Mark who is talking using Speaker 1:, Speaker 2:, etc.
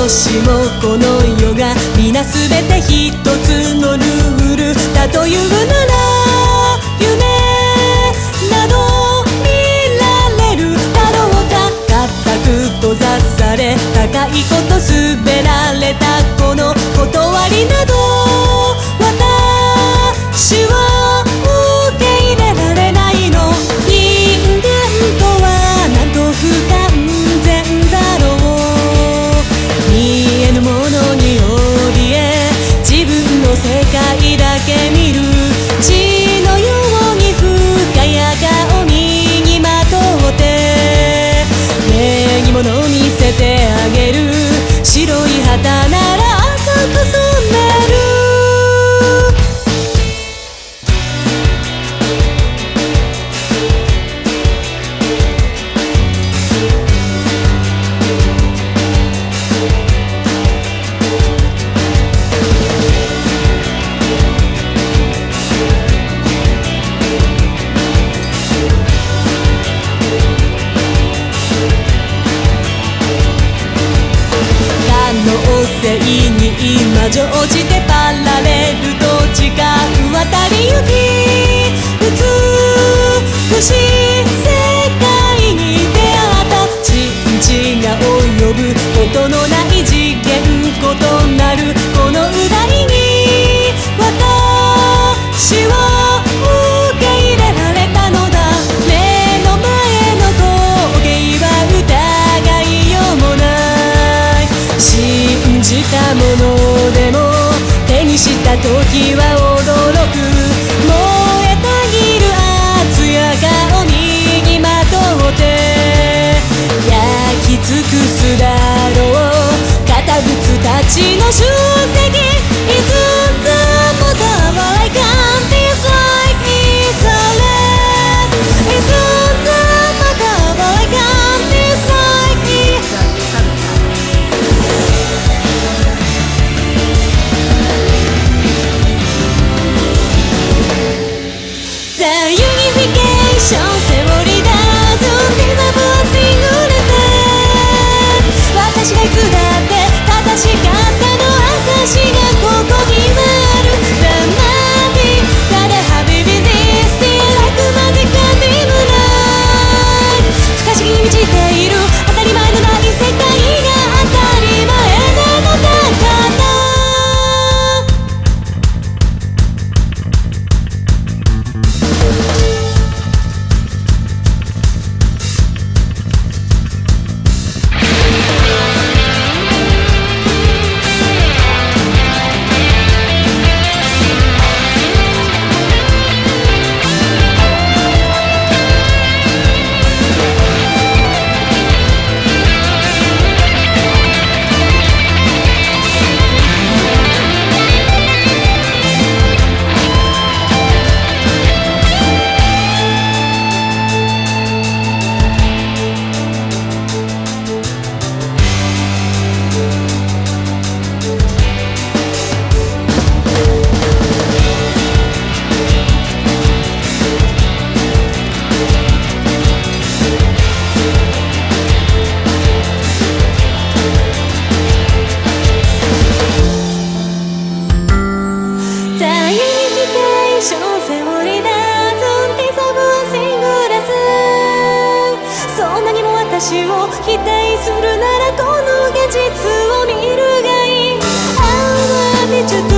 Speaker 1: しもこの世が皆すべて一つのルールだというなら、夢など見られるだろうか。固く閉ざされ高いこと滑られたこの断りなど、私は受け入れられないの。人間とはなんと不完全だろう。見えぬものに怯え自分の世界だけ見る。血のように深い顔身にまとって礼儀物見せてあげる。白い旗なら赤く染める。に今乗じてパラレルと違う渡り行き、美しい世界に出会った。人知が及ぶことのない次元異なるこの歌に私は受け入れられたのだ。目の前の光景は疑いようもない。信じたものでも手にした時は驚く。燃えたぎる熱や顔にまとって焼き尽くすだろう堅物たちの集積。Isn't the motor I can't decide it's a land. Isn't the motor I can't decide it's a The unification セオリーだ。Don't deserve a single lesson。私がいつだって正しかったの証がここにある。The magic that I have existed like magic and moonlight。不可思議に満ちている当たり前のない世界が当たり前なのだから。私を否定するならこの現実を見るがいい。